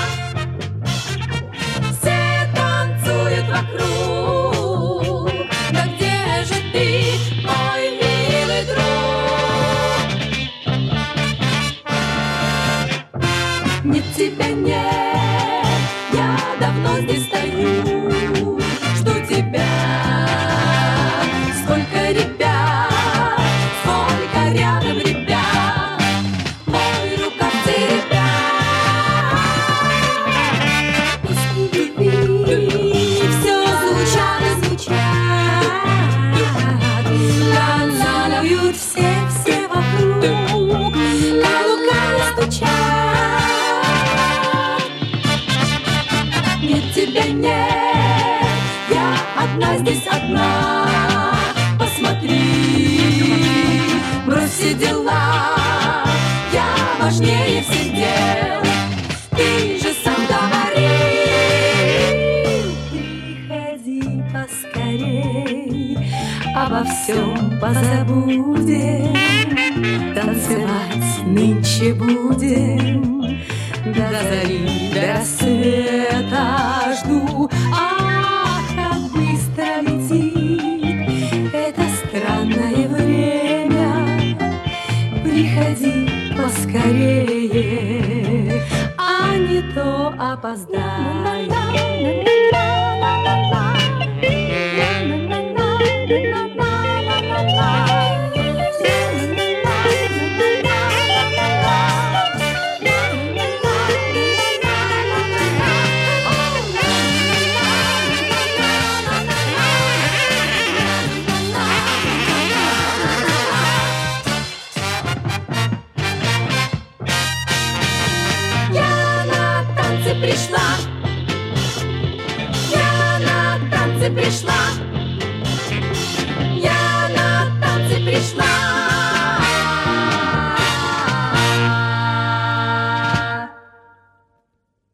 Все танцуют вокруг. Да где же ты, мой милый друг? Нет, тебя нет, я давно здесь стою, жду тебя. Сколько ребят, сколько рядом ребят, мой рукав теребят. Песни любви все звучат и звучат. Ла-ла-ла, поют все вокруг, каблуками стучат. Нет, тебя нет, я одна здесь одна. Посмотри, брось все дела, я важнее всех дел. Ты же сам говорил, приходи поскорей, обо всем позабудем, танцевать нынче будем. До зари, до рассвета жду. Ах, как быстро летит это странное время. Приходи поскорее, а не то опоздай. Пришла, я на танцы пришла.